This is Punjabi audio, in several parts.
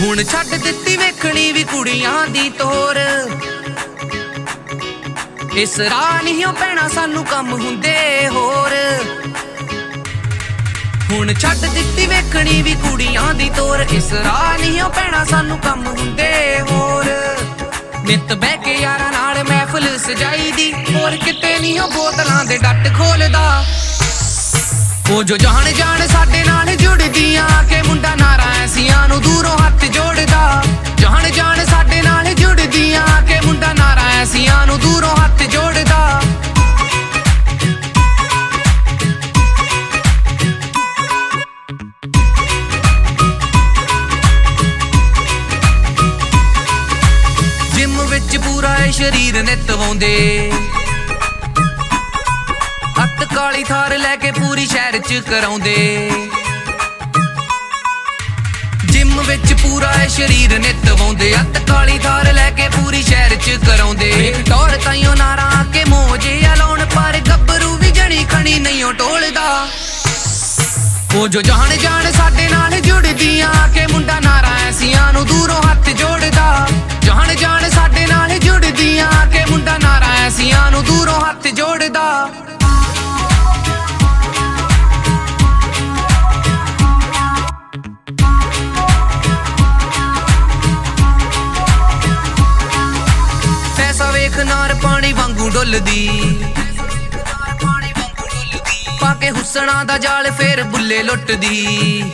ਹੁਣ ਛੱਡ ਦਿੱਤੀ ਵੇਖਣੀ ਵੀ ਕੁੜੀਆਂ ਦੀ ਤੋਰ। ਇਸ ਰਾਹ ਨਹੀਂ ਪੈਣਾ ਸਾਨੂੰ ਕੰਮ ਹੁੰਦੇ ਹੋਰ। ਹੁਣ ਛੱਡ ਦਿੱਤੀ ਵੇਖਣੀ ਵੀ ਕੁੜੀਆਂ ਦੀ ਤੋਰ। ਇਸ ਰਾਹ ਨਹੀਂ ਪੈਣਾ ਸਾਨੂੰ ਕੰਮ ਹੁੰਦੇ ਹੋਰ। ਨਿੱਤ ਬਹਿ ਕੇ ਯਾਰਾਂ ਨਾਲ ਮਹਿਫਲ ਸਜਾਈ ਦੀ, ਹੋਰ ਕਿਤੇ ਨਹੀਂ ਬੋਤਲਾਂ ਦੇ ਡੱਟ ਖੋਲਦਾ। ਉਹ ਜੋ ਜਾਣ ਜਾਣ ਸਾਡੇ ਨਾਲ ਜੁੜਦੀਆਂ ਕੇ ਮੁੰਡਾ ਨਾਰਾ ਐਸੀਆਂ ਨੂੰ ਦੂਰੋਂ ਹੱਥ ਜੋੜਦਾ। ਜਾਣ ਜਾਣ ਸਾਡੇ ਨਾਲ ਜੁੜਦੀਆਂ ਕੇ ਮੁੰਡਾ ਨਾਰਾ ਐਸੀਆਂ ਨੂੰ ਦੂਰੋਂ ਹੱਥ ਜੋੜਦਾ। ਜਿਮ ਵਿੱਚ ਪੂਰਾ ਇਹ ਸਰੀਰ ਨਿਤਵਾਉਂਦੇ, ਹੱਥ ਕਾਲੀ ਥਾਰ ਲੈ ਕੇ ਪੂਰੀ ਸ਼ਹਿਰ ਚ ਕਰਾਉਂਦੇ। ਜਿਮ ਵਿੱਚ ਪੂਰਾ ਇਹ ਸਰੀਰ ਨਿਤਵਾਉਂਦੇ, ਹੱਥ ਕਾਲੀ ਥਾਰ ਲੈ ਕੇ ਪੂਰੀ ਸ਼ਹਿਰ ਚ ਕਰਾਉਂਦੇ। ਟੌਰ ਤਾਈਓ ਨਾਰਾ ਕੇ ਮੋਜੇ ਲਾਉਣ, ਪਰ ਗੱਭਰੂ ਵੀ ਜਣੀ ਖਣੀ ਨਹੀਂ ਟੋਲਦਾ। ਉਹ ਜੋ ਜਾਣ ਜਾਣ ਸਾਡੇ ਨਾਲ ਜੁੜਦੀਆਂ ਕੇ ਮੁੰਡਾ ਨਾਰਾ ਐਸੀਆਂ ਨੂੰ ਦੂਰੋਂ ਹੱਥ ਜੋੜਦਾ। ਜਾਣ ਜਾਣ ਸਾਡੇ ਨਾਲ ਜੁੜਦੀਆਂ ਕੇ ਮੁੰਡਾ ਨਾਰਾ ਐਸੀਆਂ ਨੂੰ ਦੂਰੋਂ ਹੱਥ ਜੋੜਦਾ। ਵੇਖ ਨਾਰ ਪਾਣੀ ਵਾਂਗੂ ਡੁੱਲਦੀ, ਪਾ ਕੇ ਹੁਸਨਾ ਦਾ ਜਾਲ ਫੇਰ ਬੁੱਲੇ ਲੁੱਟਦੀ।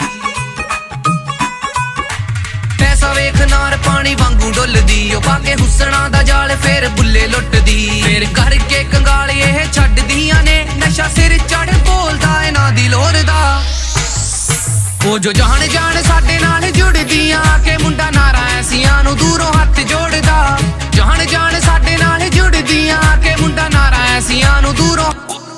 ਪੈਸਾ ਵੇਖ ਨਾਰ ਪਾਣੀ ਵਾਂਗੂ ਡੁੱਲਦੀ, ਉਹ ਪਾ ਕੇ ਹੁਸਨਾ ਦਾ ਜਾਲ ਫੇਰ ਬੁੱਲੇ ਲੁੱਟਦੀ। ਫੇਰ ਕਰਕੇ ਕੰਗਾਲ ਇਹ ਛੱਡਦੀਆਂ ਨੇ, ਨਸ਼ਾ ਸਿਰ ਚੜ ਬੋਲਦਾ ਇਹਨਾਂ ਦੀ ਲੋਰ ਦਾ। ਉਹ ਜੋ ਜਾਣ ਜਾਣ ਸਾਡੇ ਨਾਲ ਜੁੜਦੀਆਂ ਕੇ ਮੁੰਡਾ ਨਾਰਾ ਐਸੀਆਂ ਨੂੰ ਦੂਰੋਂ ਹੱਥ ਜੋੜਦਾ। ਜਾਣ ਜਾਣ ਸਾਡੇ ਨਾਲ ਜੁੜਦੀਆਂ ਕੇ ਮੁੰਡਾ ਨਾਰਾ ਐਸੀਆਂ ਨੂੰ ਦੂਰੋਂ।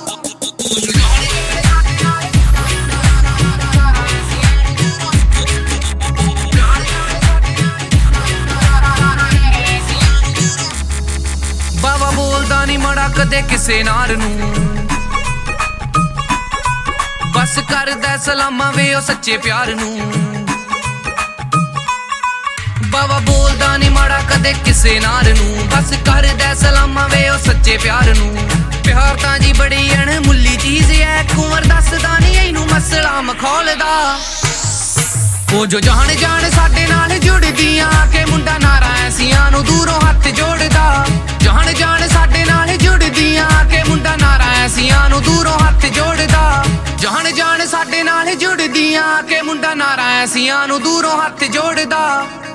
ਬਾਵਾ ਬੋਲਦਾ ਨੀ ਮਾੜਾ ਕਦੇ ਕਿਸੇ ਨਾਰ ਨੂੰ, ਬਸ ਕਰਦਾ ਸਲਾਮਾਂ ਵੇ ਉਹ ਸੱਚੇ ਪਿਆਰ ਨੂੰ। ਬਾਵਾ ਬੋਲਦਾ ਨੀ ਮਾੜਾ ਕਦੇ ਕਿਸੇ ਨਾਰ ਨੂੰ, ਬਸ ਕਰਦਾ ਸਲਾਮਾਂ ਵੇ ਉਹ ਸੱਚੇ ਪਿਆਰ ਨੂੰ। ਪਿਆਰ ਤਾਂ ਜੀ ਬੜੀ ਅਣਮੁੱਲੀ ਚੀਜ਼ ਐ, ਕੁੰਵਰ ਦੱਸਦਾ ਨੀ ਇਹਨੂੰ ਮਸਲਾ ਮਖੌਲਦਾ। ਉਹ ਜੋ ਜਾਣ ਜਾਣ ਸਾਡੇ ਨਾਲ ਜੁੜਦੀਆਂ ਕੇ ਮੁੰਡਾ ਨਾਰਾ ਐਸੀਆਂ ਨੂੰ ਦੂਰੋਂ ਹੱਥ ਜੋੜਦਾ। ਜਾਣ ਜਾਣ ਸਾਡੇ ਨਾਲ ਜੁੜਦੀਆਂ ਕੇ ਮੁੰਡਾ ਨਾਰਾ ਐਸੀਆਂ ਨੂੰ ਦੂਰੋਂ ਹੱਥ ਜੋੜਦਾ। ਜਾਣ ਜਾਣ ਸਾਡੇ ਨਾਲ ਜੁੜਦੀਆਂ ਕੇ ਮੁੰਡਾ ਨਾਰਾ ਐਸੀਆਂ ਨੂੰ ਦੂਰੋਂ ਹੱਥ ਜੋੜਦਾ।